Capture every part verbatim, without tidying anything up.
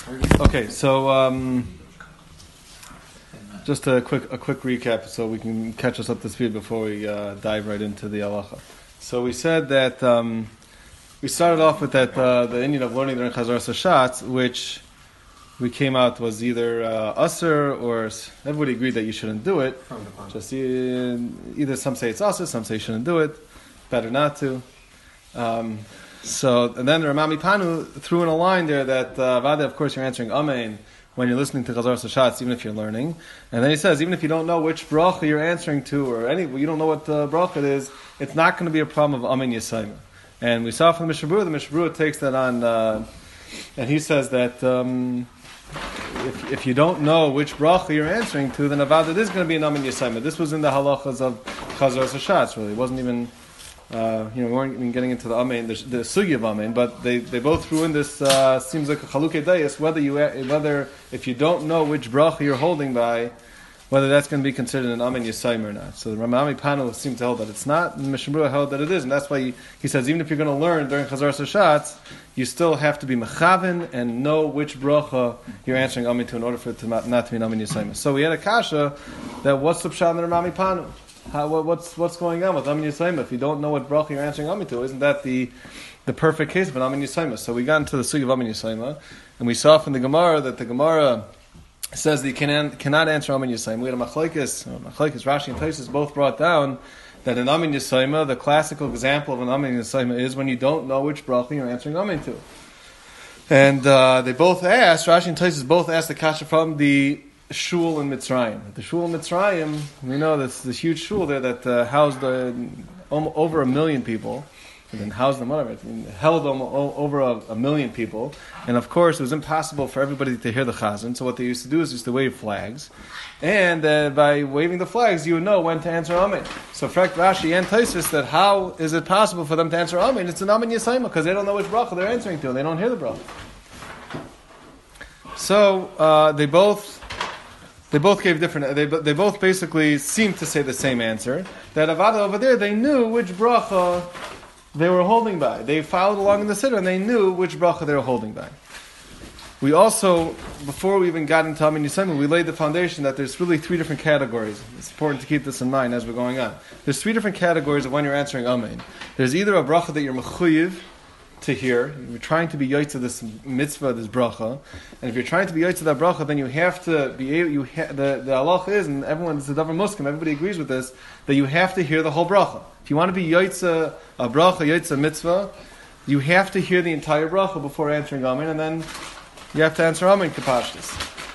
Okay, so um, just a quick a quick recap so we can catch us up to speed before we uh, dive right into the halacha. So we said that um, we started off with that uh, the Indian of learning during Chazar Sashatz, which we came out was either uh, usher or everybody agreed that you shouldn't do it. Just either some say it's usher, some say you shouldn't do it. Better not to. Um, so and then the Ramami Panu threw in a line there that uh, Vada, of course, you're answering Amen when you're listening to Chazar Sashatz, even if you're learning. And then he says, even if you don't know which bracha you're answering to, or any, you don't know what the bracha it is, it's not going to be a problem of Amen Yisayma. And we saw from the Mishnah Berurah, the Mishnah Berurah takes that on, uh, and he says that um, if if you don't know which bracha you're answering to, then Avada, it is going to be an Amen Yisayma. This was in the halachas of Chazar Sashatz, really. It wasn't even, uh, you know, we weren't even getting into the Amen, the, the sugi of Amen, but they, they both threw in this, uh, seems like a chalukei dayis, whether you, whether, if you don't know which bracha you're holding by, whether that's going to be considered an Amen Yisayim or not. So the Ramami Panu seemed to hold that it's not, and the Mishnah Berurah held that it is, and that's why he, he says even if you're going to learn during Chazar Sashatz, you still have to be mechaven and know which bracha you're answering Amen to in order for it to not, not to be an Amen Yisayim. So we had a kasha that what's the pshat in the Ramami Panu? How, what, what's what's going on with Amen Yisayim? If you don't know what bracha you're answering Amen to, isn't that the the perfect case of an Amen Yisayim? So we got into the sugi of Amen Yisayim, and we saw from the Gemara that the Gemara says that you can, cannot answer Amen Yisayim. We had a machlekes, machlekes Rashi and Tosfos both brought down that an Amen Yisayim, the classical example of an Amen Yisayim is when you don't know which bracha you're answering Amen to. And uh, they both asked, Rashi and Tosfos both asked the kasha from the shul in Mitzrayim. The shul in Mitzrayim, we know this this huge shul there that uh, housed uh, over a million people. And then housed them, whatever, held them over a, a million people. And of course, it was impossible for everybody to hear the chazan. So what they used to do is just to wave flags. And uh, by waving the flags, you would know when to answer Amen. So Frek Rashi and Tosfos that how is it possible for them to answer Amen? It's an Amen Yisayim because they don't know which bracha they're answering to. And they don't hear the bracha. So uh, they both... They both gave different. They they both basically seemed to say the same answer. That Avada over there, they knew which bracha they were holding by. They followed along in the siddur and they knew which bracha they were holding by. We also, before we even got into Amen Yisayim, we laid the foundation that there's really three different categories. It's important to keep this in mind as we're going on. There's three different categories of when you're answering Amen. There's either a bracha that you're mechuyev to hear. You're trying to be yotzei this mitzvah, this bracha, and if you're trying to be yotzei that bracha, then you have to be able. You ha- the the halach is, and everyone, it's a davar muskim. Everybody agrees with this, that you have to hear the whole bracha. If you want to be yotzei a bracha, yotzei mitzvah, you have to hear the entire bracha before answering Amen, and then you have to answer Amen kapashtis.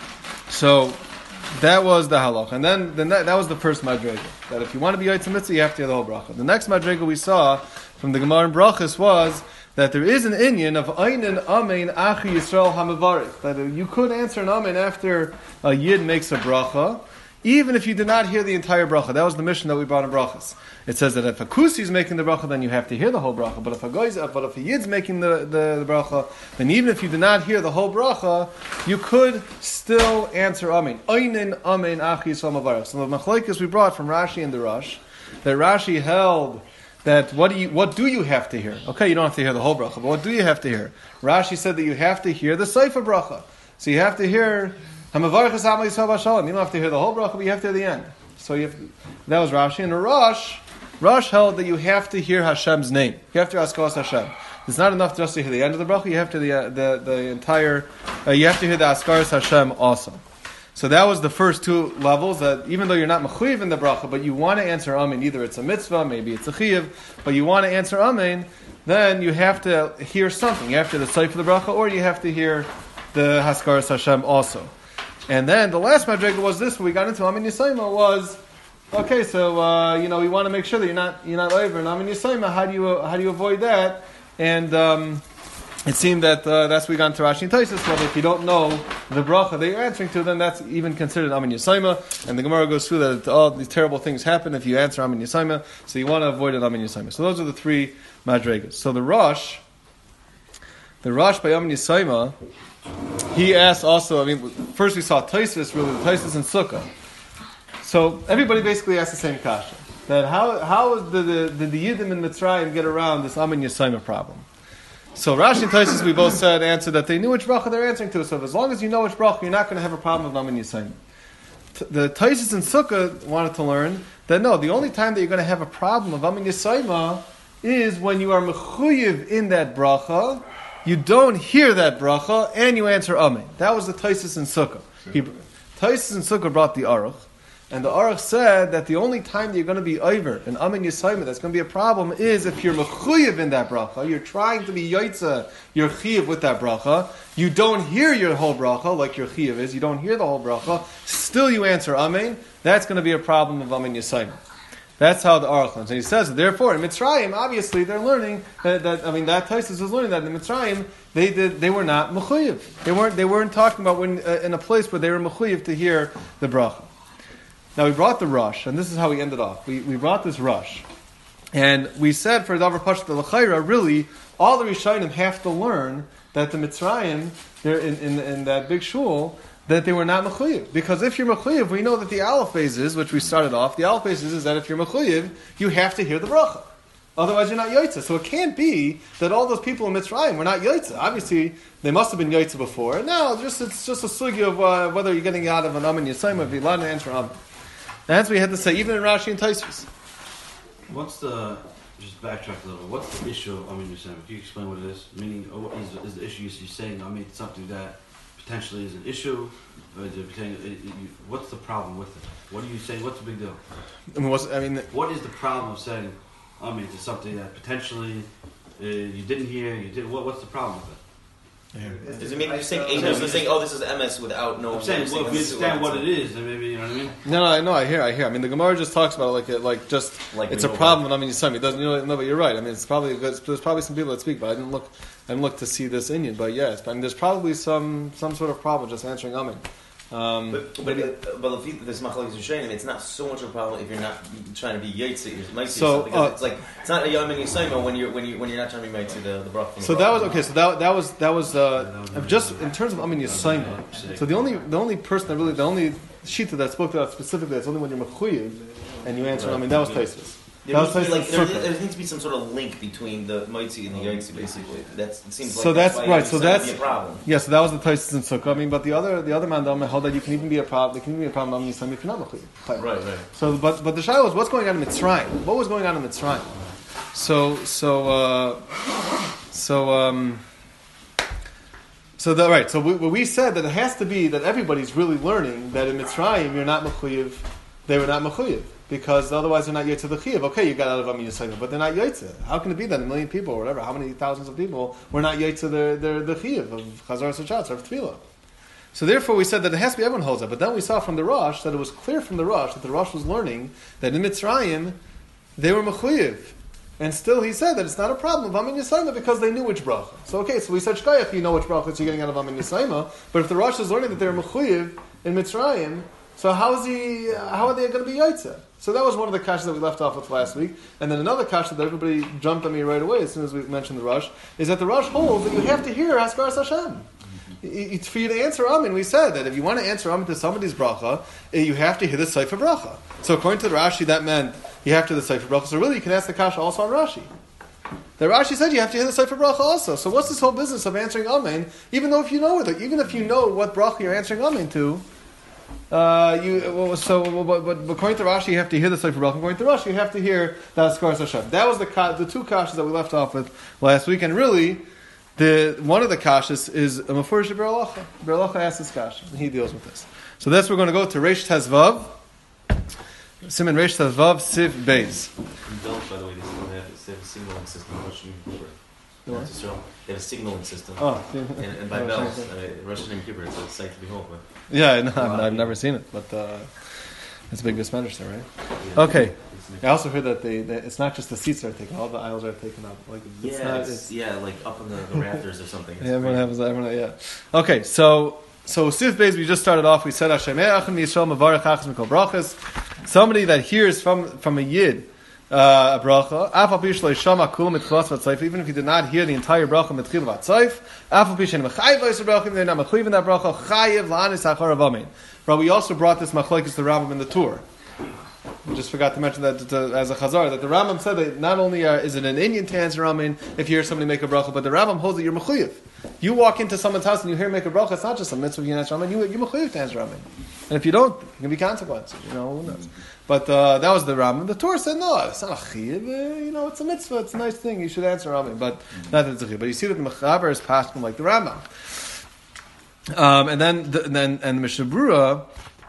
So that was the halach, and then, then that, that was the first madrega. That if you want to be yotzei mitzvah, you have to hear the whole bracha. The next madrega we saw from the Gemara in Brachos was that there is an inyan of Einin Amen Achi Yisrael HaMevarich, that you could answer an Amen after a Yid makes a bracha, even if you did not hear the entire bracha. That was the mission that we brought in Brachos. It says that if a Kusi is making the bracha, then you have to hear the whole bracha. But if a goyz, but if a Yid's making the, the, the bracha, then even if you did not hear the whole bracha, you could still answer Amen. Einin Amen Achi Yisrael HaMevarich. So the machlekes we brought from Rashi and the Rosh, that Rashi held that what do you what do you have to hear? Okay, you don't have to hear the whole bracha, but what do you have to hear? Rashi said that you have to hear the Seifa bracha. So you have to hear Hamavarchas Amal Yisrael B'Shalom. You don't have to hear the whole bracha, but you have to hear the end. So you have to, that was Rashi. And the Rosh, Rosh held that you have to hear Hashem's name. You have to ask us Hashem. It's not enough just to hear the end of the bracha. You have to the uh, the the entire. Uh, you have to hear the Askaras Hashem also. So that was the first two levels, that even though you're not mechuyev in the bracha, but you want to answer Amen, either it's a mitzvah, maybe it's a chiyuv, but you want to answer Amen, then you have to hear something. You have to hear the seif of the bracha, or you have to hear the Haskaras Hashem also. And then the last madrega was this, when we got into Amen Yisayim, was, okay, so, uh, you know, we want to make sure that you're not you're not over in Amen Yisayim. How do you, uh, how do you avoid that? And um, it seemed that uh, that's what we got into Rashi and Tosfos, whether if you don't know the bracha that you're answering to, then that's even considered Amen Yisayim. And the Gemara goes through that all these terrible things happen if you answer Amen Yisayim, so you want to avoid an Amen Yisayim. So those are the three madregas. So the Rosh, the Rosh by Amen Yisayim, he asked also, I mean, first we saw Tosfos, really, Tosfos and Sukkah. So everybody basically asked the same kasha. That how how did the, the, the Yiddim in Mitzrayim get around this Amen Yisayim problem? So Rashi and Taisus, we both said, answered that they knew which bracha they're answering to. So as long as you know which bracha, you're not going to have a problem with Amin Yisayim. The Taisus and Sukkah wanted to learn that no, the only time that you're going to have a problem of Amin Yisayim is when you are mechuyev in that bracha, you don't hear that bracha, and you answer Amin. That was the Taisus and Sukkah. He, Taisus and Sukkah brought the Aruch. And the Aruch said that the only time that you're going to be over in Amin Yisayim, that's going to be a problem, is if you're mechuyev in that bracha, you're trying to be yoitza, your chiyev with that bracha, you don't hear your whole bracha, like your chiyev is, you don't hear the whole bracha, still you answer Amin, that's going to be a problem of Amin Yisayim. That's how the Aruch learns. And he says, therefore, in Mitzrayim, obviously they're learning that, that I mean, that Taisus is learning that in Mitzrayim, they did, they were not mechuyev. They weren't, they weren't talking about when, uh, in a place where they were mechuyev to hear the bracha. Now we brought the rush, and this is how we ended off. We we brought this rush, and we said for Davar Pashut L'Chayra, really, all the Rishonim have to learn that the Mitzrayim, they're in, in, in that big shul, that they were not mechuyev. Because if you're mechuyev, we know that the aleph phases, which we started off, the aleph phases is that if you're mechuyev, you have to hear the bracha. Otherwise, you're not yotzeh. So it can't be that all those people in Mitzrayim were not yotzeh. Obviously, they must have been yotzeh before. Now, just it's just a sugi of uh, whether you're getting out of an Amin Yisayim or Vilad and answer Amin. That's what we had to say, even in Rashi and Taisus. What's the, just backtrack a little, what's the issue of Amin Yisayim? Can you explain what it is? Meaning, or what is, is the issue you're saying, I mean, something that potentially is an issue? Or is it, it, it, what's the problem with it? What are you saying? What's the big deal? I mean, what's, I mean, what is the problem of saying, I mean, to something that potentially uh, you didn't hear, you did, what, what's the problem with it? Yeah. Does it mean you're saying Eidos is saying, oh, this is M S without no... I'm saying, well, if you understand what it is, then maybe, you know what I mean? No, no, I know, I hear, I hear. I mean, the Gemara just talks about it like, it, like just, like it's a problem. I mean, you it doesn't, you know, no, but you're right. I mean, it's probably, there's probably some people that speak, but I didn't look, I didn't look to see this Indian, but yes, I mean, there's probably some, some sort of problem just answering Amin. Um, but but, but, but if this machlokes is shayim, it's not so much of a problem if you're not trying to be yaitzi. You're might so because uh, it's like it's not a yom and yisayim when you're when you when you're not trying to be yaitzi the the bracha. So that was okay. So that that was that was uh, just in terms of Amin Yisayim. So the only the only person that really the only shita that spoke to that specifically that's only when you're mechuyev and you answer. Right. I mean that was Taisus. There, needs to like, there, there needs to be some sort of link between the Maitzi and the Yaitzi, basically. That's, it seems like so that's, that's right. So that's be a problem. Yeah. So that was the Taisus and Sukkah. I mean, but the other the other mandam held that you can even be a problem. There can even be a problem on Yisrael if you're not mechuyev. Right, right. So, but but the shaila was what's going on in Mitzrayim. What was going on in Mitzrayim? So so uh, so um. So the, right. So we, we said that it has to be that everybody's really learning that in Mitzrayim you're not mechuyev. They were not mechuyev. Because otherwise they're not Yotzeh the Chiyuv. Okay, you got out of Amin Yisayim, but they're not Yotzeh. How can it be that a million people or whatever, how many thousands of people were not Yotzeh the, the, the Chiyuv of Chazar Sachatz or of Tefillah? So therefore we said that it has to be everyone holds that. But then we saw from the Rosh that it was clear from the Rosh that the Rosh was learning that in Mitzrayim they were mechuyev. And still he said that it's not a problem of Amin Yisayim because they knew which bracha. So okay, so we said Shkayach, you know which bracha you're getting out of Amin Yisayim. But if the Rosh is learning that they're mechuyev in Mitzrayim, so how is he? How are they going to be Yotzeh? So that was one of the kashas that we left off with last week. And then another kasha that everybody jumped on me right away as soon as we mentioned the Rosh, is that the Rosh holds that you have to hear Haskaras Hashem. It's for you to answer Amin. We said that if you want to answer Amin to somebody's bracha, you have to hear the Sefer bracha. So according to the Rashi, that meant you have to hear the Sefer bracha. So really you can ask the kasha also on Rashi. The Rashi said you have to hear the Sefer bracha also. So what's this whole business of answering Amin, even though if you know it, even if you know what bracha you're answering Amin to, Uh, you well, so but, but according to Rashi you have to hear the Sefer bracha. According to Rashi you have to hear the Haskaras Hashem. That was the the two kashas that we left off with last week, and really the one of the kashas is a mafurish Beralacha. Beralacha asks this kasha, and he deals with this. So that's we're going to go to Reish Tezvav, Siman Reish Tezvav Siv Beis. In Belgium, by the way, they still have, they have a signaling system. Russian Kippur. They have a signaling system. Oh, and, and by bells, uh, Russian and Kippur, it's a sight to behold. But yeah, no, I've, I've never seen it, but uh, it's a big Bismedrish there, right? Yeah. Okay. I also heard that they, they it's not just the seats are taken; all the aisles are taken up. Like it's yeah, not, it's, it's, yeah, like up on the, the rafters or something. Yeah, everyone has everyone. Yeah. Okay, so so Sif Beis, we just started off. We said Hashem E'achim Yisrael Mavarech Achas Mikol Brachas. Somebody that hears from from a yid. Uh, a bracha. Afal pi shlo yishama kulam mitchilas v'tzayif. Even if you did not hear the entire bracha mitchil v'tzayif, afal pi shein mechayiv v'yis bracha. Even if you're not mechayiv in that bracha, chayiv la'anis hachar of amin. But we also brought this machlokes to Rambam in the Tur. I just forgot to mention that to, as a chazar, that the Rambam said that not only are, is it an Indian to answer Amen if you hear somebody make a bracha, but the Rambam holds that you're mechuyev. You walk into someone's house and you hear him make a bracha, it's not just a mitzvah you answer Amen, you, you're mechuyev to answer Amen. And if you don't, there can be consequences, you know, who knows. But uh, that was the Rambam. The Torah said, no, it's not a chiyuv, uh, you know, it's a mitzvah, it's a nice thing, you should answer Amen, but not that it's a chiyuv. But you see that the Mechaber is passing like the Rambam. Um, and then, the, and then, and the Mishnah Berurah,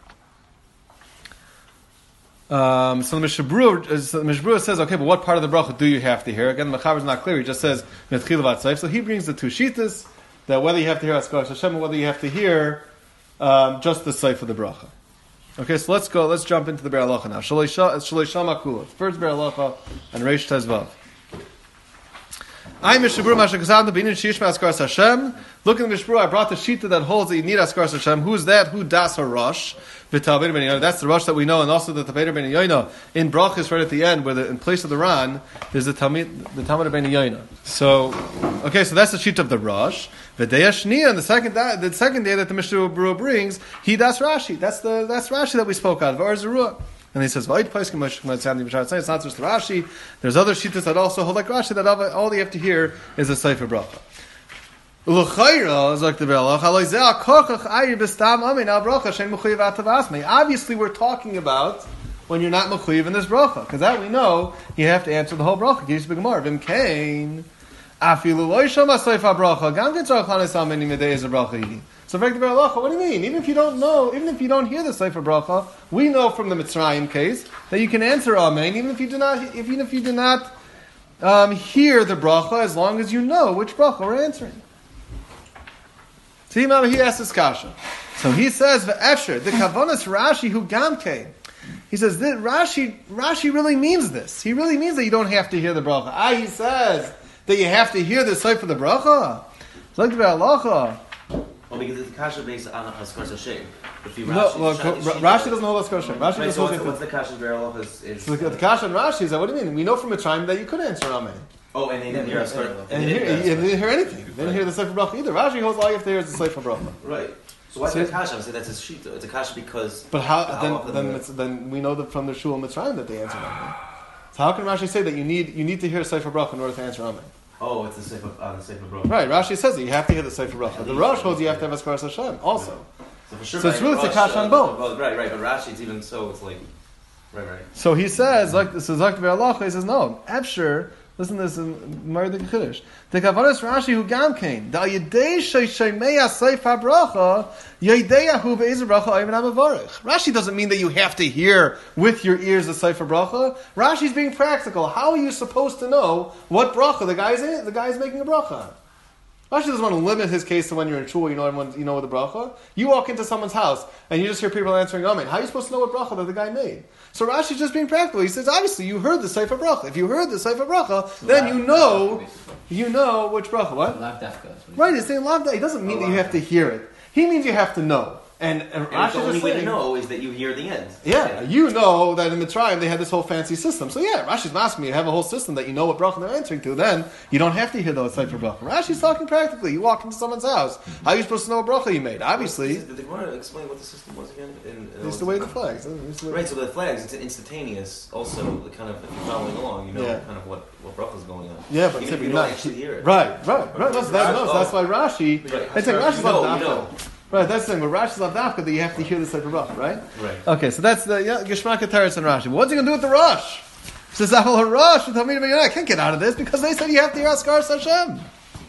Um, so the Mishnah Berurah, so the Mishnah Berurah says, okay, but what part of the bracha do you have to hear? Again, the Mechaber is not clear. He just says Metchila Vatzaif. So he brings the two shittas that whether you have to hear Askaras Hashem or whether you have to hear um, just the Seif of the bracha. Okay, so let's go. Let's jump into the Be'er Halacha now. Shaloi Shama Kula. First Be'er Halacha and Reish Tezvav. I Mishnah Berurah Masha Kazam B'inin Shishma Askaras Hashem. Look in the Mishnah Berurah. I brought the shita that holds that you need Askaras Hashem. Who's that? Who das Harash? V'Talmid Ben Yoina. That's the rush that we know, and also the Talmid Ben Yoina in Brachos right at the end, where the, in place of the Ran, there's the Talmid the Talmid Ben Yoina. So, okay, so that's the sheet of the rush. V'Deya Shniya, and the second day, the second day that the Mishnah Berurah brings, he das Rashi. That's the that's Rashi that we spoke of. V'Ar Zerua. And he says, it's not just the Rashi. There's other shittas that also hold like Rashi, that all you have to hear is a Sefer Bracha. Obviously, we're talking about when you're not mechuyev in this bracha, because that we know you have to answer the whole bracha. Vim kain afilu lo yishama sefer bracha gam ketzarach lanesam many medayis a bracha. So, what do you mean? Even if you don't know, even if you don't hear the sefer bracha, we know from the Mitzrayim case that you can answer Amen, even if you do not, even if you do not um, hear the bracha, as long as you know which bracha we're answering. See, Mama, he asks this kasha. So he says, "V'efsher the kavanas Rashi who gam came." He says that Rashi, Rashi really means this. He really means that you don't have to hear the bracha. Ah, he says that you have to hear the sefer the bracha. It's like the halacha. Well, because it's kasha based on Askaras Hashem. Rashi, no, well, Rashi doesn't hold Askaras Hashem. Rashi right, just so holds what's, what's the kasha Be'er is, is so the, the kasha and Rashi is that. What do you mean? We know from a time that you could answer Amen. Oh, and they didn't hear Askaras. And they didn't, hear, didn't hear anything. They didn't hear the sefer bracha either. Rashi holds all you have to hear is the sefer bracha. Right. So why is it a kasha? I'm saying that's a shita. It's a kasha because. But how then? Then, it's, then we know that from the Shul Mitzrayim that they answered Amen. So how can Rashi say that you need you need to hear sefer bracha in order to answer Amen? Oh, it's the sefer on uh, the sefer bracha. Right. Rashi says that you have to hear the sefer bracha. The Rosh holds you have to have Askaras Hashem also. Right. So, for sure so it's really a kasha on both. Well, right, right. But Rashi, it's even so. It's like right, right. So he says like this is like the Be'er Halacha. He says no. Efsher. Listen to this in Mar the Chiddush. The Kavanas Rashi who gam came. Da yedei sheishemeya sefer bracha yedeyahu be'ezer bracha ayman amavarich. Rashi doesn't mean that you have to hear with your ears the sefer bracha. Rashi's being practical. How are you supposed to know what bracha the guy's in? The guy's making a bracha. Rashi doesn't want to limit his case to when you're in shul, you know everyone, you know the bracha. You walk into someone's house and you just hear people answering Amen. How are you supposed to know what bracha that the guy made? So Rashi's just being practical. He says, obviously, you heard the sefer bracha. If you heard the sefer bracha, then you know, you know which bracha. What? Lav dafka. Right, he's saying lav dafka. It doesn't mean that you have to hear it. He means you have to know. And, and, and Rashi's the only just way saying, to know is that you hear the end. Yeah, you know that in Mitzrayim they had this whole fancy system. So yeah, Rashi's asking me to have a whole system that you know what bracha they're answering to. Then you don't have to hear the sefer bracha. Rashi's talking practically. You walk into someone's house. How are you supposed to know what bracha you made? Obviously, did they want to explain what the system was again? In, in it's the way of the flags. Right. So the flags, it's instantaneous. Also, the kind of if you're following along, you know yeah. kind of what what bracha is going on. Yeah, but even if you not don't actually hear it. Right, right, right. That's, that, no, so that's why Rashi. Right. It's like Rashi's no, not you know. Right, that's the thing. But Rashi's not dafka that you have to hear the sefer bracha, right? Right. Okay, so that's the yeah, Geshmak Teretz and Rashi. But what's he going to do with the Rosh? He says, "Avol HaRosh v'Talmid Ben Yoina." I can't get out of this because they said you have to hear Askaras Hashem.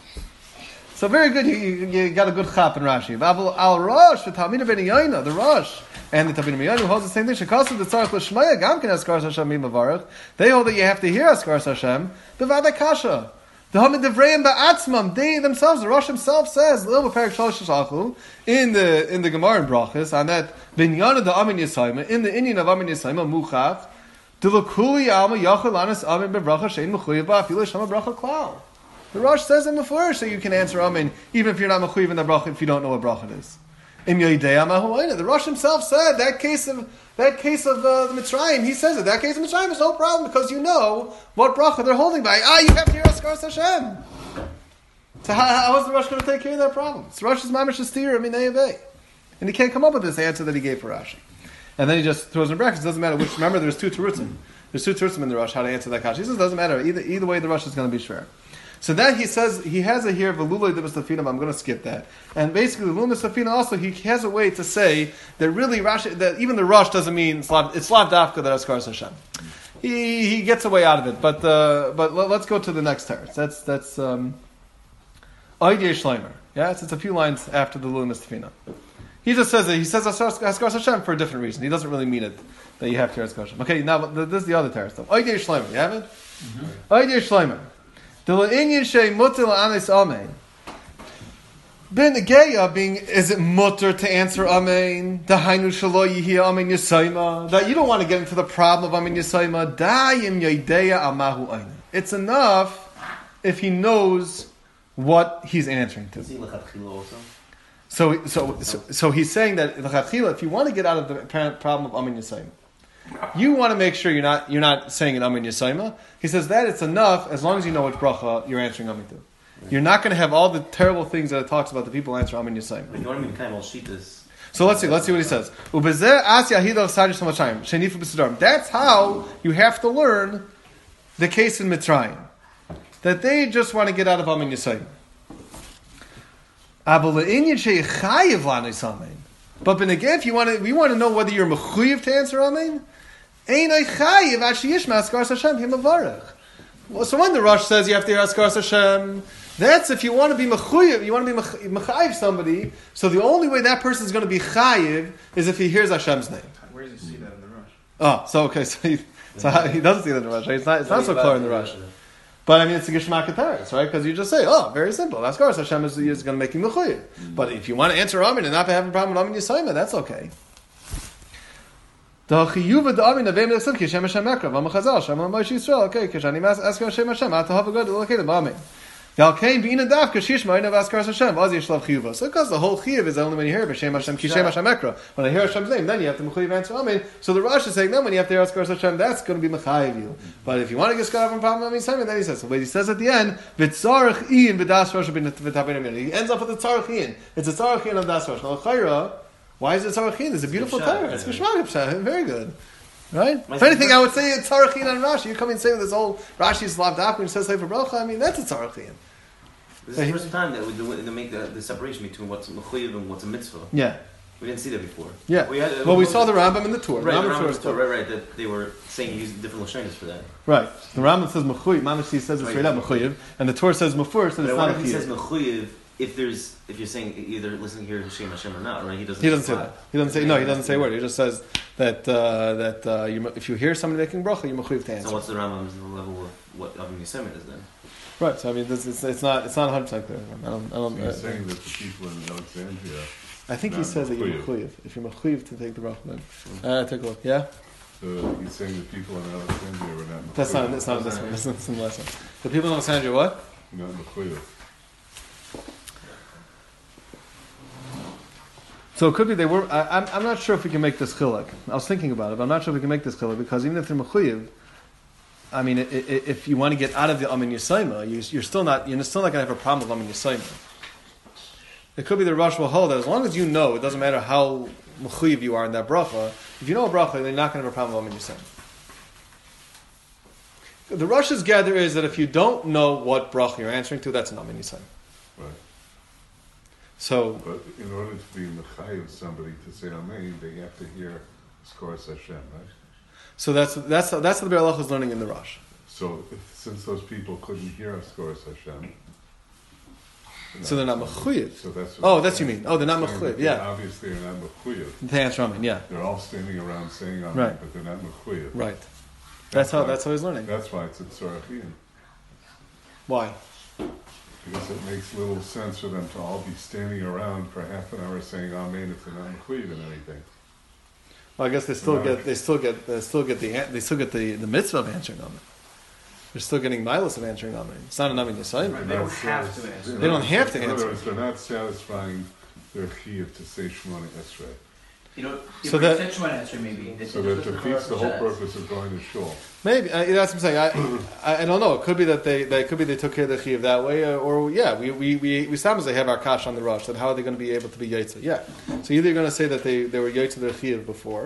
So very good. You, you, you got a good chap in Rashi. Avol Al Rosh v'Talmid Ben Yoina, the Rosh and the Talmid Ben Yoina holds the same thing. Shekasu the Tzarich L'Shmaya Gam Ken Askaras Hashem Mimavarich. They hold that you have to hear Askaras Hashem. B'Vada Kasha. The Hamid Devreim Ba'atzmam, they themselves, the Rosh himself says, in the in the Gemara in Brachas, on that Binyana the Amin Yisayma, in the Indian of Amin Yisayma, Muchach, Dilakuli Alma Yachal Anas Amin Bebracha Shein Mechuyev Ba'afilu Shama Bracha Klal. The Rosh says in the first that you can answer Amin, even if you're not Mechuyev in the Bracha, if you don't know what Bracha it is. The Rosh himself said that case of that case of uh, the Mitzrayim. He says it. That case of Mitzrayim is no problem because you know what bracha they're holding by. Ah, you have to hear Askaras Hashem. So how, how is the Rosh going to take care of that problem? So Rosh is mamish astir minayavei, and he can't come up with this answer that he gave for Rashi. And then he just throws in brackets. It doesn't matter which. Remember, there's two terutzim. There's two terutzim in the Rosh. How to answer that kasha? He says it doesn't matter. Either either way, the Rosh is going to be shver. So then he says he has a here v'luloi d'v'stafina. I'm going to skip that. And basically, the v'luloi d'v'stafina also he has a way to say that really Rashi, that even the Rosh doesn't mean it's lav dafka that Askaras Hashem. He he gets away out of it. But uh, but let's go to the next teretz. That's that's um, Oidei Shleimer. Yes, it's a few lines after the v'luloi d'v'stafina. He just says it. He says Askaras Hashem for a different reason. He doesn't really mean it that you have to Askaras Hashem. Okay, now this is the other teretz stuff. Oidei Shleimer. You have it. Oidei Shleimer. Being is it mutter to answer amen? Dahainu shelo yihi amen yisayma. That you don't want to get into the problem of amen yisayma. Dayim yaideya amahu aina. It's enough if he knows what he's answering to. So, so, so, so he's saying that if you want to get out of the apparent problem of amen yisayma, you want to make sure you're not you're not saying an Amin Yisayma. He says that it's enough as long as you know which bracha you're answering Amin to. You're not going to have all the terrible things that it talks about the people answer Amin Yisayma. But you want to be kind of shitas. So let's see. Let's see what he says. That's how you have to learn the case in Mitzrayim, that they just want to get out of Amin Yisayma. But ben again, if you want to, we want to know whether you're mechuyev to answer Amen. Well, so when the Rosh says you have to hear Askaras Hashem, that's if you want to be mechuyev, you want to be mechayiv somebody. So the only way that person is going to be chayiv is if he hears Hashem's name. Where does he see that in the Rosh? Oh, so okay, so he, so he doesn't see that in the Rosh. It's not, it's not so clear in the Rosh. But I mean, it's a Geshmak Ataris, right? Because you just say, oh, very simple. Askaras Hashem is, is going to make you mechuyev. Mm-hmm. But if you want to answer Amin and not have a problem with Amin Yisayma, that's okay. The chiyuv the Amin avem nefsim kishem Hashem ekrav amachazal Hashem Moshe Yisrael. Okay, kishani mas ask Hashem Hashem at have a good okay the Amin. Yalkein bein adav kashishma ina askaras Hashem vaz yishlav chiyuva. So because the whole chiyuv is only when you hear Hashem Hashem kishem Hashem ekrav. When I hear Hashem's name, then you have to mechuyev answer Amin. So the Rosh is saying then when you have to hear Askaras Hashem, that's going to be mechayiv you. But if you want to get scarred from problem Amin Yisayma, then he says. So what he says at the end, v'tzarich iyin b'das Rosh b'tabenim. He ends up with a tzarich iyin. It's a tzarich iyin of das Rosh. Now chayra, why is it tzarich iyin? It's a beautiful Torah. It's Geshmak Pshat. Very good. Right? If anything, I would say it's Tzarachin on Rashi. You come and say this whole Rashi's lav daf when he says Sefer Bracha. I mean, that's a Tzarachin. This is the first time that we do, they make the, the separation between what's a mechuyev and what's a mitzvah. Yeah. We didn't see that before. Yeah. We had, well, we saw the Rambam in the Torah. Right, Rambam the Rambam Torah, right, right. That they were saying use different lashonos for that. Right. The Rambam says mechuyev. Mamashi says it's straight up mechuyev, and the Torah says mefur, so it's not a he says mechuyev. If there's, if you're saying either listening here to Hashem Hashem or not, right? He doesn't. He doesn't say that. He doesn't say no. He doesn't say a word. He just says that uh, that uh, you, if you hear somebody making bracha, you're mechuyev to answer. So what's the Rambam's level of what Avim Yisrael is then? Right. So I mean, this, it's, it's not it's not one hundred percent clear. I don't. I don't. So you're uh, saying that the people in Alexandria. I think he says that you're mechuyev. If you're mechuyev to take the bracha, then uh, take a look. Yeah. So he's saying the people in Alexandria were not mechuyev. That's not. That's not this one. That's not the last one. The people in Alexandria, what? Not mechuyev. So it could be they were. I, I'm, I'm not sure if we can make this chilek. I was thinking about it, but I'm not sure if we can make this chilek because even if they're mechuyev, I mean, it, it, if you want to get out of the Amin Yisayma, you, you're still not. You're still not going to have a problem with Amin Yisayma. It could be the Rosh will hold that as long as you know, it doesn't matter how mechuyev you are in that bracha. If you know a bracha, then you're not going to have a problem with Amin Yisayma. The Rosh's gather is that if you don't know what bracha you're answering to, that's an Amin Yisayma. Right. So, but in order to be mechayiv somebody to say Amen, they have to hear Askaras Hashem, right? So that's that's that's what the Be'er Halacha is learning in the Rosh. So if, since those people couldn't hear Askaras Hashem, so they're not mechuyev. So that's what oh, that's what you mean. Oh, they're not mechuyev. Yeah, obviously they're not mechuyev. To answer Amen, yeah. They're all standing around saying Amen, right. but they're not mechuyev. Right. That's, that's how. Why, that's how he's learning. That's why it's a tzarachin. Why? Because it makes little sense for them to all be standing around for half an hour saying Amen if they're not mechuyev in anything. Well, I guess they still get. They still get. They still get the. They still get the, the mitzvah of answering Amen. They're still getting milas of answering Amen. It's not an Amen Yisayim. Right, they don't have to answer. They don't have to answer. In other words, they're not satisfying their chiyuv to say Shemona Esrei. You know, if so we that, said Shemona Esrei, maybe. So that defeats the whole purpose of going to shul. Maybe uh, that's what I'm saying. I, I I don't know. It could be that they, they could be they took care of the chiyuv that way, uh, or yeah, we we we we sometimes they have our kash on the rush. That how are they going to be able to be yaitza? Yeah. So either you're going to say that they, they were yaitza their chiyuv before,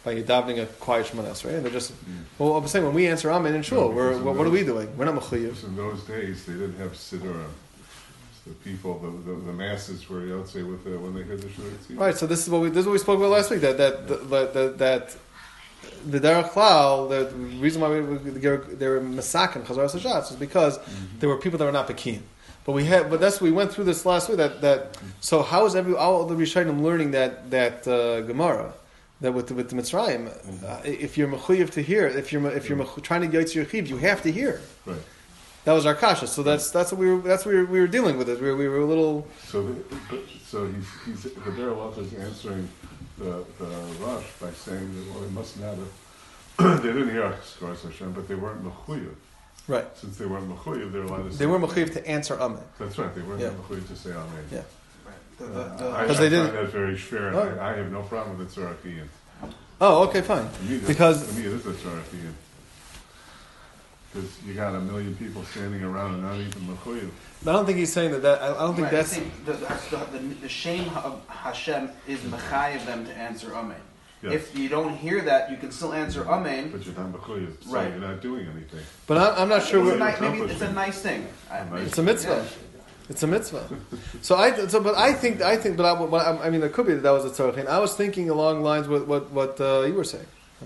by davening a quiet Shemona Esrei, and they're just. Well, I'm saying when we answer Amen in shul, No, we're, because what, in what are we those- doing? We're not mechuyev. Because in those days, they didn't have Siddurim. The people, the, the, the masses were Yotze with the, when they heard the Shur. Right. So this is what we this is what we spoke about last week. That that that that, that the derech klal, the reason why we, we they were masakin chazaras hashatz is because Mm-hmm. there were people that were not pekin. But we had, but that's we went through this last week. That that so how is every all the Rishonim learning that that uh, Gemara that with the, with the Mitzrayim? Uh, if you're mechuyev to hear, if you're if you're mechu- trying to get to your chiv, you have to hear. Right. That was our kasha. So that's that's what we were that's what we were, we were dealing with it. We were, we were a little. So, the, but, so he's, he's, the Berelach is answering the, the Rosh by saying that, well, they must not have, they didn't hear Skaras Hashem, but they weren't Mechuyev. Right. Since they weren't Mechuyev, they were allowed to say. They were mechuyev to answer Amen. That's right, they weren't Yeah. Mechuyev to say Amen. Yeah. The, the, Uh, the, I, I Because they find didn't- that very fair, and Oh. I, I have no problem with the Tzarachian. Oh, okay, fine. To me, that- Because to me, it is a Tzarachian. Because you got a million people standing around and not even Mechuyev. I don't think he's saying that. that I I don't think right, I that's. think the, the, the, the shame of Hashem is mechayev them to answer Amen. Yes. If you don't hear that, you can still answer Amen. But you're not Mechuyev, so Right. you're not doing anything. But I, I'm not sure. It's a What, ni- maybe it's a nice thing. I- nice it's a mitzvah. Yeah. It's a mitzvah. So I. So, but I think. I think. But I, what I, I mean, it could be that that was a tzarachin. I was thinking along lines with what what uh, you were saying.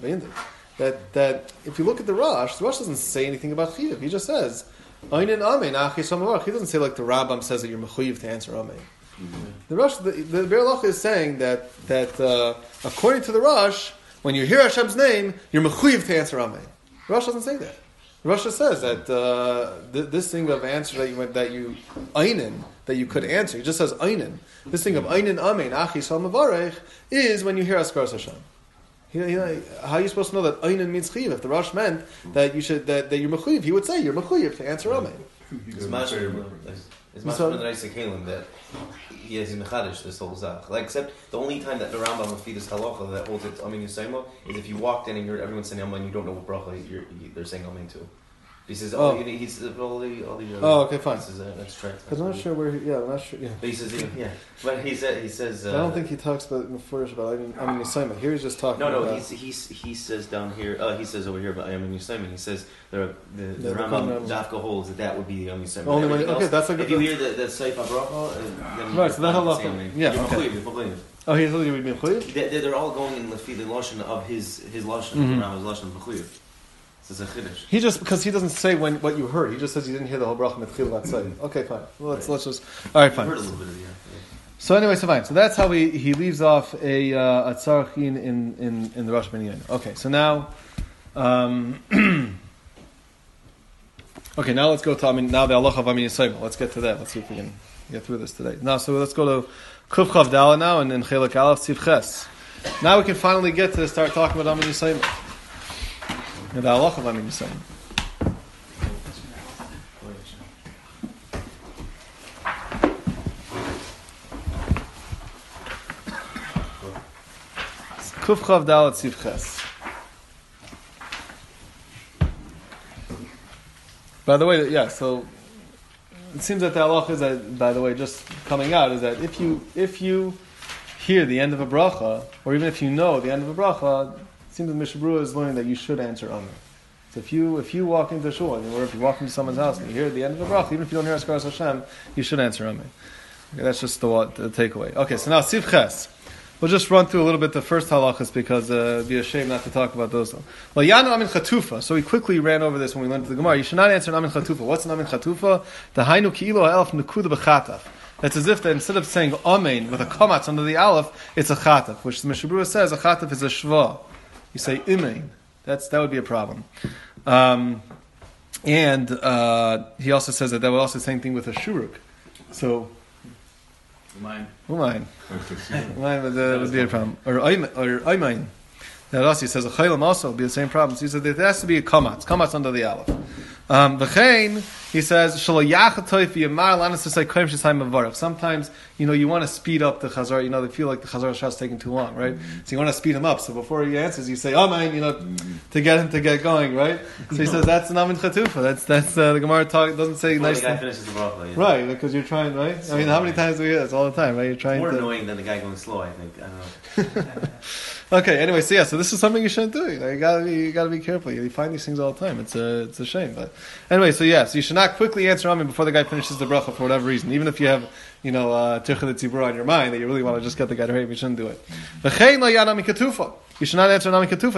That that if you look at the Rosh, the Rosh doesn't say anything about chiv. He just says, "Einin amen achi samavarach." He doesn't say like the Rambam says that you're mechuyev to answer amen. The Rosh, the, the Berelach is saying that that uh, according to the Rosh, when you hear Hashem's name, you're mechuyev to answer amen. The Rosh doesn't say that. The Rosh says that uh, th- this thing of answer that you went that you einin that you could answer. It just says einin. This thing of einin amen achi samavarach is when you hear Askaras Hashem. You know, how are you supposed to know that einin means chiv? If the Rosh meant that you should that, that you're mechuyev, he would say you're mechuyev to answer amen. He It's doesn't much say from Mechuyev. the it's much So- from the Reisei Kalim that he has in Mechadish this whole zach. Like except the only time that the Rambam will feed this halacha that holds it Amin Yisayma is if you walked in and you're everyone's saying Amin, you don't know what bracha you're, you, they're saying Amin to. He says, Oh. oh, you need, he's all the all the. Uh, Oh, okay, fine. This is uh, that's tracked. Because I'm not sure where. He, yeah, I'm not sure. Yeah. But he says, yeah, but he said he says. Uh, I don't think he talks about Mefurish about I mean, I mean Yisayim. Here he's just talking. No, no, about, he's, he's, he says down here, uh, he says over here about Ayam Yisayim, he says the, the, the, the Rambam Rambam- Dafka holds that that would be the Ayam Yisayim. Only when- Everything okay, else, that's like if the- you hear the, the Seif HaBracha, uh, then Right, so that you're halacha- saying, yeah, you're okay. Mechuyev, you're Mechuyev. Oh, he's literally being mechuyev. They, they- they're all going in the the lashon of his his lashon, Mhm. the Rambam's lashon of Mechuyev. So it's a chiddush. He just because he doesn't say when what you heard. He just says you didn't hear the whole bracha mitchil vatzay. Okay, fine. Well, let's Right. let's just all right, I've fine. heard a little bit of it, yeah. yeah. So anyway, so fine. So that's how he, he leaves off a uh, a tzarachin in, in, in the Rosh Hashanah. Okay, so now, um, okay, now let's go to I mean now the halacha of Amin Yisayim. Let's get to that. Let's see if we can get through this today. Now, so let's go to Kuf Chav Dala now and then Chelak Aleph Tziv Ches. Now we can finally get to start talking about Amin Yisayim. The halacha of Amin Yisayim. Kuf Chav Dala Tziv Ches. By the way, yeah, so it seems that the halacha is that, by the way, just coming out, is that if you if you hear the end of a bracha, or even if you know the end of a bracha, it seems that Mishnah Berurah is learning that you should answer Amen. So if you if you walk into shul, or if you walk into someone's house and you hear the end of a bracha, even if you don't hear Askaras Hashem, you should answer Amen. Okay, that's just the, the takeaway. Okay, so now Tziv Ches. We'll just run through a little bit the first halachas because uh, it'd be a shame not to talk about those. Well, Yanu Amin Chatufa. So we quickly ran over this when we learned the Gemara. You should not answer an Amin Chatufa. What's an Amin Chatufa? The Hainu Ki'ilo Ha'elf Nukuda B'chataf. That's as if that instead of saying Amen with a kamatz under the aleph, it's a chataf, which the Mishnah Berurah says a chataf is a shva. You say Imein. That's that would be a problem. Um, and uh, he also says that that would also the same thing with a shuruk. So. Mine. Mine. Mine would, uh, would be a problem. Or Aymain. That also says a chaylam also would be the same problem. So he said there has to be a kamatz. Kamatz under the aleph. Um, V'chein He says, "Shalo yachatoy v'yamar lanas to say koyim shesayim mavarach." Sometimes, you know, you want to speed up the chazar. You know, they feel like the chazar shas taking too long, right? Mm-hmm. So you want to speed him up. So before he answers, you say, "Amen," you know, mm-hmm. to get him to get going, right? So he says that's an amin chatufa. That's that's uh, the Gemara talk doesn't say Before nice. the guy finishes the bracha, yeah. Right, because you're trying, right? I mean, how many times do we hear this all the time, right? You're trying More to. annoying than the guy going slow, I think. I don't know. Okay. Anyway, so yeah, so this is something you shouldn't do. You know, you gotta be, you gotta be careful. You find these things all the time. It's a, it's a shame. But anyway, so yeah, so you should not quickly answer Amen before the guy finishes the bracha for whatever reason, even if you have, you know, uh, tircha tzibur on your mind that you really want to just get the guy to hurry. You shouldn't do it. V'chein lo yad Amen ketufa. You should not answer Amen ketufa.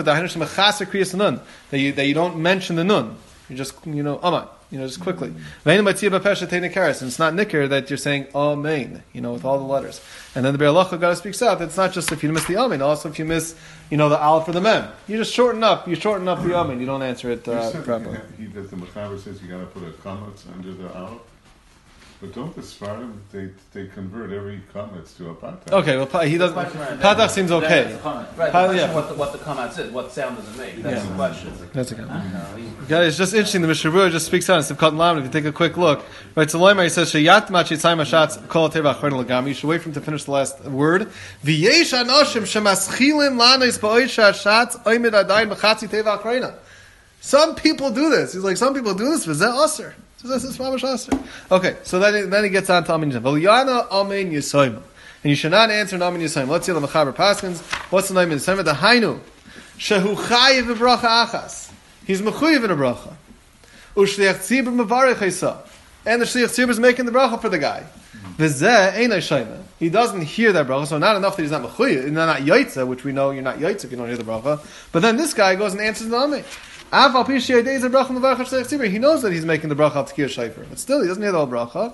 That you that you don't mention the nun. You just, you know, Amen. You know, just quickly. And it's not nicker that you're saying Amen, you know, with all the letters. And then the Be'er Halacha got to speak out. It's not just if you miss the Amen, also if you miss, you know, the Aleph or the Mem. You just shorten up. You shorten up the Amen. You don't answer it uh, properly. He, he, that the Mechaber says you got to put a comma under the Aleph. But don't the Sfarim, they they convert every comment to a patach. Okay, well, he doesn't. Patach seems okay. Right, the Pa- question yeah. what the, what the comment is, what sound does it make? That's Yeah. the question. That's okay. Uh, Yeah, it's just interesting. The Mishnah Berurah just speaks out. It's Sivkot and Lamed. If you take a quick look, right? So Loimer, he says, "Sheyat machitzayim hashatz kol teva achron legami." You should wait for him to finish the last word. V'yesh anoshim shemaschilim lanos ba'oisha hashatz oimed adayin b'chatzi teva achrona. Some people do this. He's like, some people do this. V'zeh aser. So this is mamash aser. Okay, so then he, then he gets on to Amin Yisayim. V'liyana Amin Yisayim. And you should not answer an Amin Yisayim. Let's see the Mechaber Paskins. What's the name of Yisayim? The Hainu. Shehu chayiv v'bracha achas. He's mechuyev in a bracha. Ushliach tzibur mevarech hisa. And the shliach tzibur is making the bracha for the guy. V'zeh einay shayma. He doesn't hear that bracha, so not enough that he's not mechuyev, not yaitza, which we know you're not yaitza if you don't hear the bracha. But then this guy goes and answers the Amen. He knows that he's making the bracha al Tekiyah Shofar, but still he doesn't hear the whole bracha.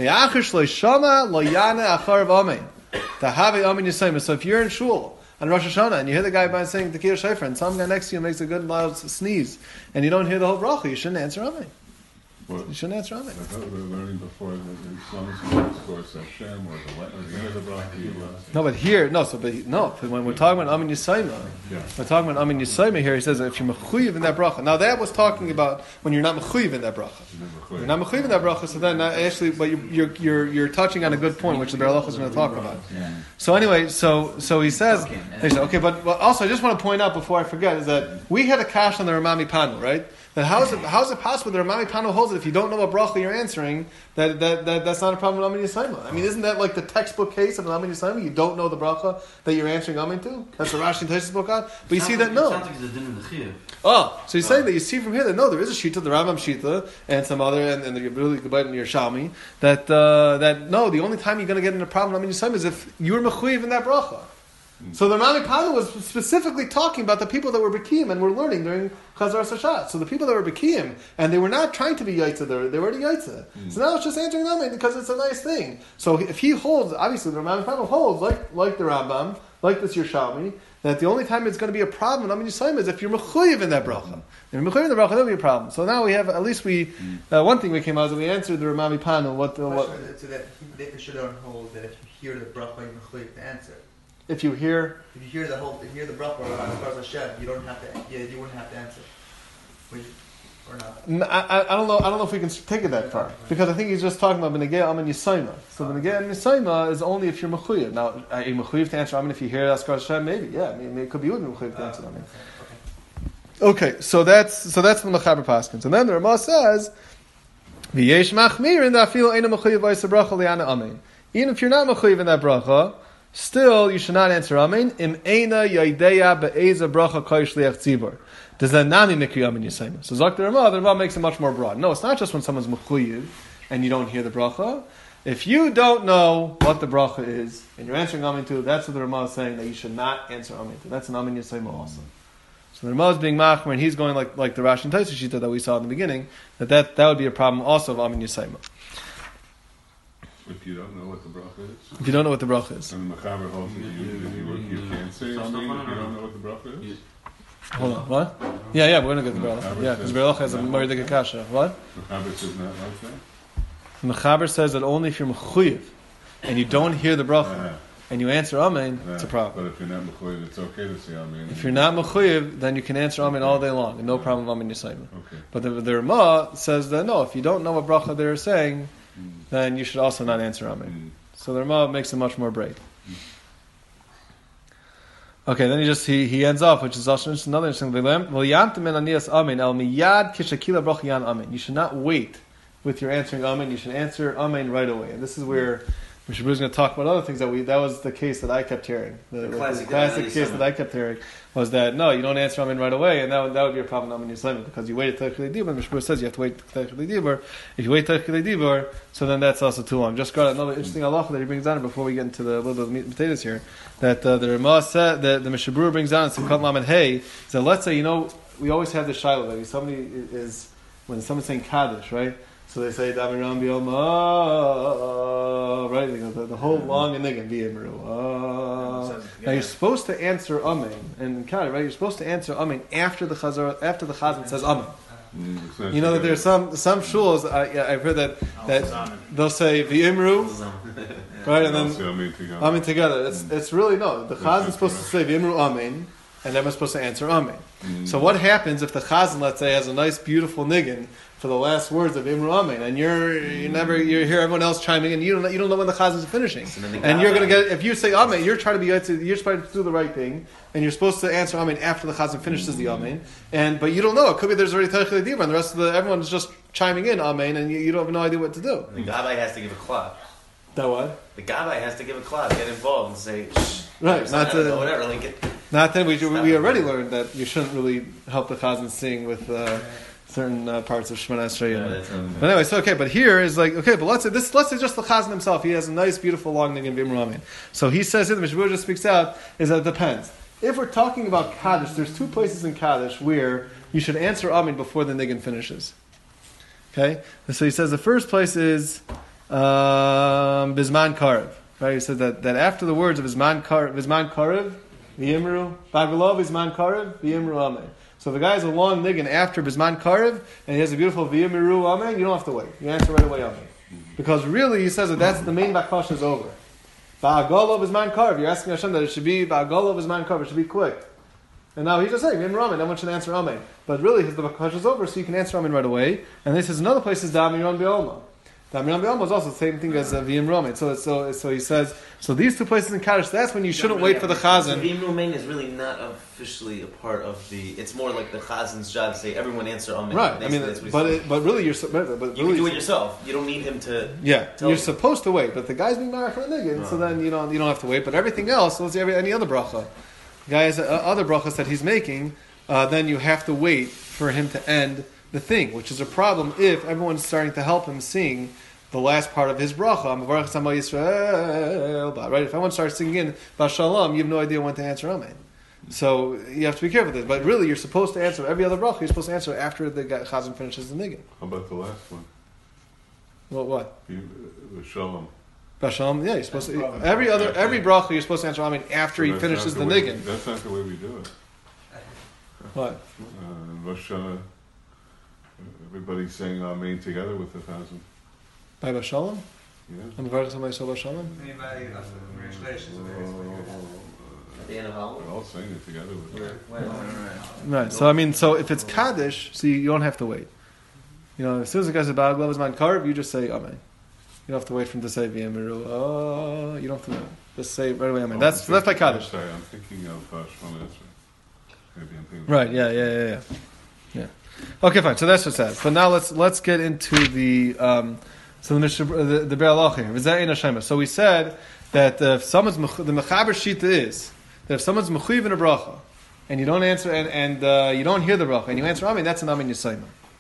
So if you're in shul on Rosh Hashanah and you hear the guy by saying Tekiyah Shofar, and some guy next to you makes a good loud sneeze, and you don't hear the whole bracha, you shouldn't answer Amen. What? You shouldn't answer Amen. I thought we were learning before that as long as you discourse Hashem or the, or the end of the bracha, you uh, No, but here, no, so but he, no, but when we're talking about Amin Yisayma, yeah. we're talking about Amin Yisayma here, he says that if you're mechuyev in that bracha. Now that was talking about when you're not mechuyev in that bracha. You're not mechuyev in that bracha, so then uh, actually, but you're, you're you're you're touching on a good point, which the Be'er Halacha is going to talk about. yeah. So anyway, so so he says, he said, okay, but well, also I just want to point out before I forget is that we had a kash on the Ramami Panu, right? That how is it how is it possible that the Ramami Panu holds it if you don't know what bracha you're answering that that, that that's not a problem with Amin Yisayma? I mean, isn't that like the textbook case of an Amin Yisayma? You don't know the bracha that you're answering Amin to. That's the Rashi and Tosfos book on. But you see that no. It sounds like it's a din in the chiyuv. Oh, so he's saying that you see from here that no, there is a shita, the Rambam shita, and some other, and, and the Rebbe Gebayt and Yerushalmi, that uh, that no, the only time you're going to get in a problem with Amin Yisayma is if you're mechuyev in that bracha. So the Rami Panu was specifically talking about the people that were B'kiyim and were learning during Chazar Sashat. So the people that were B'kiyim, and they were not trying to be Yaitza, they were, they were already Yaitza. Mm. So now it's just answering them because it's a nice thing. So if he holds, obviously the Rami Panu holds, like like the Rambam, like this Yerushalmi, that the only time it's going to be a problem in Amin Yisayim is if you're Mechuyev in that bracha. If you're Mechuyev in the bracha, that'll be a problem. So now we have, at least we, uh, one thing we came out is that we answered the Rami Panu, what, uh, what So that they should hold that if you hear the bracha, you're mechuyev to answer. if you hear, If you hear the whole, if you hear the bracha on Kaz Hashem, you don't have to. Yeah, you wouldn't have to answer. Would you, or not? N- I, I- I don't know. I don't know if we can take it that far because I think he's just talking about benegei amin yisayma. So benegei amin yisayma is only if you're mechuyev. Now, are you mechuyev to answer amin if you hear Askar Hashem? Maybe, yeah. I mean, it could be you would be mechuyev to answer amin. Okay, so that's so that's the Mechaber Paskins, and then the Ramah says, "V'yesh machmir in the afil eina mechuyev v'yisa bracha liana amin." Even if you're not mechuyev in that bracha, still you should not answer amin. Im eina yaideya be'eza bracha koy shliach tzibur. Does that nami mikri amin yisayim? So Zak the Ramah, the Ramah makes it much more broad. No, it's not just when someone's mechuyev and you don't hear the bracha. If you don't know what the bracha is and you're answering amin to, that's what the Ramah is saying that you should not answer amin to. That's an amin yisayim also. So the Ramah is being machmer, and he's going like like the Rashi and Tosfos shita that we saw in the beginning. That that, that would be a problem also of amin yisayim. If you don't know what the bracha is, If you don't know what the bracha is. and the Mechaber holds that you, you, you can't say anything if you don't know what the bracha is. Hold on, what? Yeah, yeah, we're going to get the bracha. Yeah, because bracha has a Maridik Akasha. What? Mechaber says not like that. Mechaber says that only if you're mechuyev and you don't hear the bracha. and you answer Amen, Yeah, it's a problem. But if you're not mechuyev, it's okay to say amen. If you're not mechuyev, then you can answer Amen all day long, and no problem Amen Yisayim. Okay. But the, the Ramah says that no, if you don't know what bracha they're saying, Mm. then you should also not answer Amen. Mm. So the Ramah makes it much more break. Okay, then he just he, he ends off, which is also just another interesting. You should not wait with your answering Amen. You should answer Amen right away. And this is where Mister Bruce is going to talk about other things that we. That was the case that I kept hearing. The, The the classic classic Amen case Yisrael. that I kept hearing was that no, you don't answer Amen right away, and that would, that would be a problem in Amen Yisrael because you waited till Chilei Dibur. Mister Bruce says you have to wait till Chilei Dibur. If you wait till Chilei Dibur, so then that's also too long. Just got another interesting halacha that he brings down before we get into the little bit of meat and potatoes here. That uh, the Ramah said that the Mishnah Berurah brings down in Simchat Lamed Hey. So let's say you know we always have the shiloh that if somebody is when someone's saying Kaddish, right? So they say Damiram B'Yom, right? They go, the, the whole long and niggan B'Yimru. Now you're supposed to answer Amen and Kaddish, right? You're supposed to answer Amen after the Chazar, after the Chazan says Amen. Mm, it's not You know that together. there's some some shuls. I, yeah, I've heard that that they'll say V'Imru, right, and Don't say then amen together. Amen together. It's it's really no. The That's Chazan's not supposed to say V'Imru Amen, and then we're supposed to answer Amen. Mm. So what happens if the Chazan, let's say, has a nice, beautiful niggin for the last words of Imru Amen, and you're you never you hear everyone else chiming in, you don't you don't know when the Chazan is finishing, So then the and you're going to Gabbai- get if you say Amen, you're trying to be you're trying to do the right thing, and you're supposed to answer Amen after the Chazan finishes the Amen, and but you don't know. It could be there's already Teichel Dibur, and the rest of the everyone's just chiming in Amen, and you, you don't have no idea what to do. The Gabbai has to give a clap. That what? The Gabbai has to give a clap, get involved, and say, Shh, Right, I not don't to- know, whatever. Like, get, Not then we we already learned that you shouldn't really help the Chazan sing with uh, certain uh, parts of Shemana Esrei. Yeah, that's okay. But anyway, so okay, but here is like okay, but let's say this. Let's say just the Chazan himself. He has a nice, beautiful long niggin B'Imru Amen. So he says here, the Mishnah Berurah just speaks out is that it depends. If we're talking about Kaddish, there's two places in Kaddish where you should answer Amen before the niggin finishes. Okay, so he says the first place is um, Bizman Karev. Right, he says that, that after the words of Bizman Karev, Bizman Karev, V'Yimru, Bagulov Bizman Karev, V'Yimru Amen. So if a guy has a long niggin after Bizman Karev, and he has a beautiful V'Yimru Amen, you don't have to wait. You answer right away Amen. Because really, he says that that's the main Bakash is over. Ba'agolov Bizman Karev, you're asking Hashem that it should be Ba'agolov Bizman Karev, it should be quick. And now he's just saying, V'Yimru Amen, everyone should answer Amen. But really, his the Bakash is over, so you can answer Amen right away. And this is another place is Damiron B'Olma. Damiran B'Alma is also the same thing as uh, V'Im Roman. So, so, so he says, so these two places in Kaddish, that's when you shouldn't wait for the So Chazan. V'im Rumain is really not officially a part of the. It's more like the Chazan's job to say everyone answer Amen. Right, I Basically, mean, that's what he's but saying. it, but really you're, su- but, but You really, can do it yourself. You don't need him to. yeah, tell you're you. supposed to wait, but the guy's being married for a niggin, so then you don't, you don't have to wait. But everything else, let's say every, any other bracha, the guy has uh, other brachas that he's making, uh, then you have to wait for him to end the thing, which is a problem if everyone's starting to help him sing the last part of his bracha, Mavarach Sama Yisrael, right? If everyone starts singing in Bashalom, you have no idea when to answer Amen. So you have to be careful with this. But really, you're supposed to answer every other bracha. You're supposed to answer after the guy- Chazan finishes the niggin. How about the last one? Well, what? You, the shalom. Bashalom, yeah, you're supposed to. Every other every bracha, you're supposed to answer Amen after he That's finishes not the way- niggin. That's not the way we do it. What? Uh, Rosh Hashanah, everybody's saying amen together with the thousand. By Bashalom? Yeah. Mavarach Sama Yisrael Bashalom? Anybody, uh, Rish Leish is a very At the end of They're Halloween. all saying it together with it. Right. So I mean, so if it's Kaddish, so you, you don't have to wait. You know, as soon as the guy says Ba'ag Lov Zman Karv, you just say Amen. You don't have to wait for him to say V'Yemiru. Oh, you don't have to just say right away Amen. Oh, That's I'm that's by thinking- I'm Kaddish. sorry, I'm thinking of uh, Shemona Esrei. Maybe I'm thinking. Right. Yeah. Yeah. Yeah. Yeah. Yeah. Okay. Fine. So that's just that. But now let's let's get into the um, so the Mishnah- the the Be'er Halacha here. V'zeh ein Hashema. So we said that uh, if someone's mech- the Mechaber Shita is that if someone's mechuyev in a bracha and you don't answer and and uh, you don't hear the bracha and you answer Amen, that's an Amen Yisayim.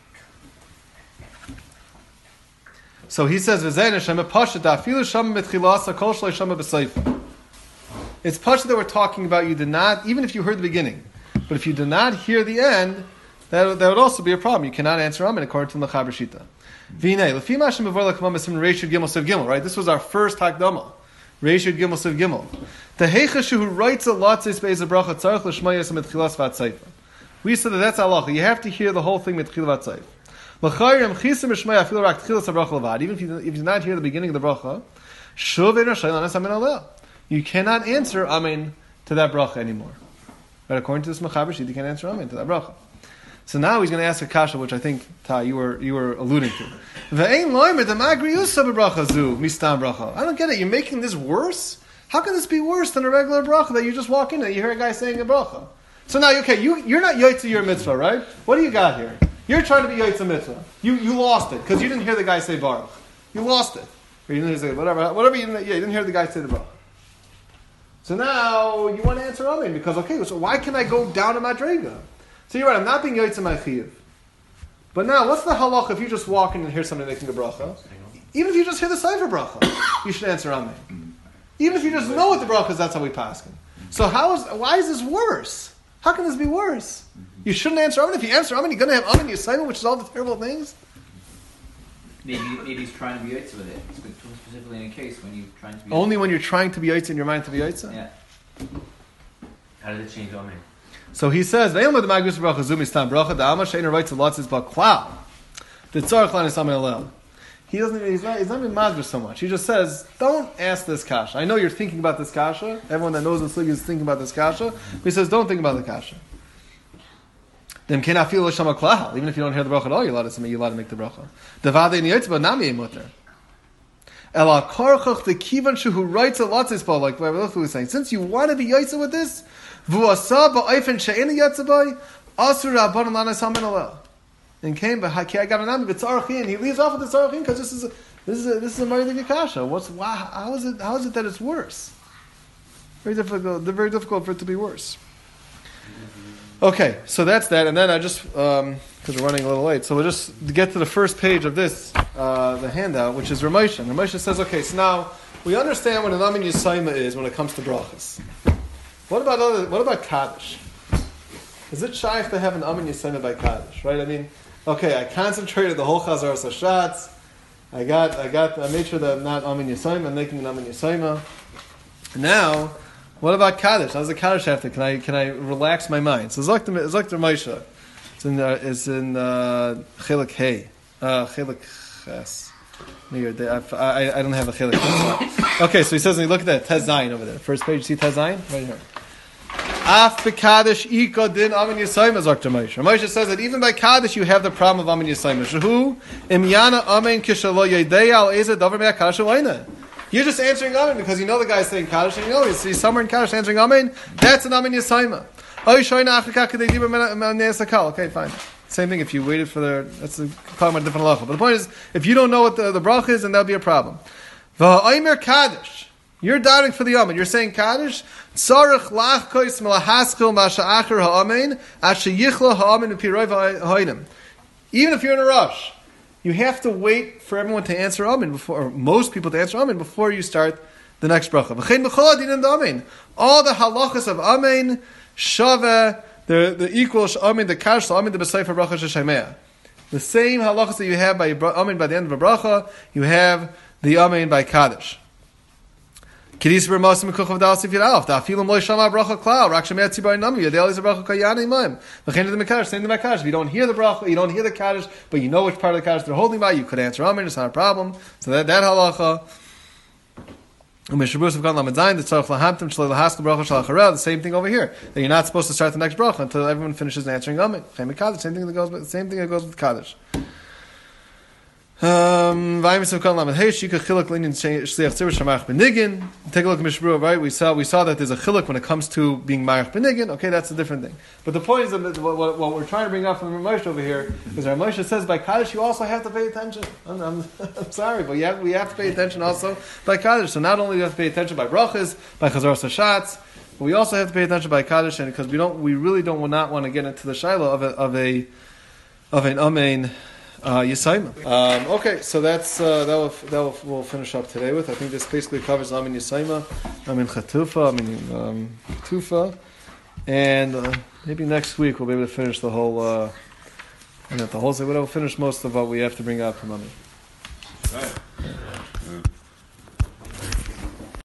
So he says, "V'zeh ein Hashema pashat afilu shama mitchilas hakol shloi shama b'seifa." It's pashat that we're talking about. You did not, even if you heard the beginning, but if you did not hear the end, that, that would also be a problem. You cannot answer Amen according to the Mechaber Shita. V'nei lefi ma shemavor lakvam esim reishud gimel sev gimel. Right, this was our first hakdama. Reishud gimel sev gimel. The heichashu who writes a latzis beis a bracha tzarich l'shmayis mitchilas v'atzayfa. We said that that's halacha. You have to hear the whole thing mitchil v'atzayf. L'chayim chisim b'shmaya afilu rak tchilas bracha levad. Even if you if you did not hear the beginning of the bracha, shuv ein rashayil anas amen aleh. you cannot answer Amen to that bracha anymore. But according to this Mechaber Sheet, you can't answer Amen to that bracha. So now he's going to ask a kasha, which I think, Ta, you were you were alluding to. I don't get it. You're making this worse? How can this be worse than a regular bracha that you just walk in and you hear a guy saying a bracha? So now, okay, you, you're not yoytza your mitzvah, right? What do you got here? You're trying to be yoytza mitzvah. You you lost it because you didn't hear the guy say baruch. You lost it. Or you didn't hear whatever, whatever you didn't, yeah, you didn't hear the guy say the baruch. So now you want to answer Amen because, okay, so why can I go down to Madrega? So you're right, I'm not being yoytza my chiyuv. But now, what's the halach if you just walk in and hear somebody making a bracha? Even if you just hear the cipher bracha, you should answer Amen. Even if you just know what the bracha is, that's how we pass him. So how is, why is this worse? How can this be worse? You shouldn't answer Amen. If you answer Amen, you're going to have Amen Yisayim, which is all the terrible things. Maybe maybe he's trying to be yoytza with it. Specifically in a case when you're trying to be Only when you're trying to be yoytza in your mind to be yoytza? Yeah. How did it change Amen? So he says, "Ve'el med magus bracha zumistam bracha da ama sheiner right to lots is but klal. The tzarich lan is amen alel." He doesn't. He's not. He's not even magus so much. He just says, "Don't ask this kasha. I know you're thinking about this kasha. Everyone that knows the sugi is thinking about this kasha." But he says, "Don't think about the kasha." Then cannot feel l'shama klal. Even if you don't hear the bracha at all, you're allowed to say, you're allowed to make the bracha. Devade niyotzba nami emuter. Ela karchach the kivan who writes a lot is like Rabbi Luchlu was saying. Since you want to be yoytza with this. And came, but I got an ami, but tzarachin. He leaves off with the tzarachin because this is a, this is a, this is a Maridik Kasha. What's why? How is it? How is it that it's worse? Very difficult. They're very difficult for it to be worse. Okay, so that's that, and then I just because um, we're running a little late, so we'll just get to the first page of this uh, the handout, which is Ramosha. Ramosha says, okay, so now we understand what an Amin Yisayma is when it comes to brachas. What about other? What about Kaddish? Is it shaykh to have an Amin Yisayma by Kaddish? Right? I mean, okay, I concentrated the whole Chazar Sashatz. I got, I got, I made sure that I'm not Amin Yisayma. I'm making an Amin Yisayma. Now, what about Kaddish? How's the Kaddish have to? Can I, can I relax my mind? So it's like the, it's like the Moshe. It's in, uh, it's in uh, Chelik Hey, uh, Chelik Ches. I, I, I don't have a Chelik. Okay, so he says, when you look at that Tez Zayin over there, first page, you see Tez Zayin right here. Af b'Kaddish ika din Amin Yisayma Zakta Moshe. Moshe says that even by Kaddish you have the problem of Amin Yisayma. Shehu imyana Amin kishalo yedei al eza davar me'ak Kaddish alayna. You're just answering Amin because you know the guy's saying Kaddish, and you know he's somewhere in Kaddish answering Amin. That's an Amin Yisayma. Okay, fine. Same thing if you waited for the, that's a, talking about a different halacha. But the point is, if you don't know what the, the brach is, then that'll be a problem. V'ha'aymer Kaddish. You're doubting for the Amen. You're saying Kaddish. Tzarech lachkois melahaskil masha'achar ha'amen asher yichla ha'amen u'piroi v'ha'ayim. Even if you're in a rush, you have to wait for everyone to answer Amen before, or most people to answer Amen before you start the next bracha. V'chein b'chol adin Amen. All the halachas of Amen, Shaveh, the the equal Amen, the Kaddish, Amen, the B'Sefer Bracha Sheshemea. The same halachas that you have by Amen by the end of a bracha, you have the Amen by Kaddish. Kedis b'Masim Kuchav Dal Sifir Alf. Da Afilu Moy Shama Bracha Klau. Rak Shemet Tzibar Nami. Yadel is a bracha Kayana Imaim. V'chein the Mekadosh. Same the Mekadosh. If you don't hear the bracha, you don't hear the Kaddish, but you know which part of the Kaddish they're holding by, you could answer Amen. It's not a problem. So that that halacha. The same thing over here. That you're not supposed to start the next bracha until everyone finishes answering Amen. Same thing that goes with same thing that goes with Kaddish. Um, Take a look at Mishbru, right? We saw we saw that there's a chiluk when it comes to being Marach Benigin. Okay, that's a different thing. But the point is that what, what, what we're trying to bring up from Ramosha over here is that Ramosha says by Kaddish you also have to pay attention. I'm, I'm, I'm sorry, but you have, we have to pay attention also by Kaddish. So not only do we have to pay attention by brachas, by Chazar Sashatz, but we also have to pay attention by Kaddish, and because we don't, we really don't not want to get into the shiloh of a of a of an Amen. Uh, Yisayma. Um, okay, so that's uh, that. Will, that will, we'll finish up today with. I think this basically covers Amin Yisayma, Amin Chatufa, Amin um, Tufa, and uh, maybe next week we'll be able to finish the whole. Uh, not the whole. We'll finish most of what we have to bring out from Amin. Right.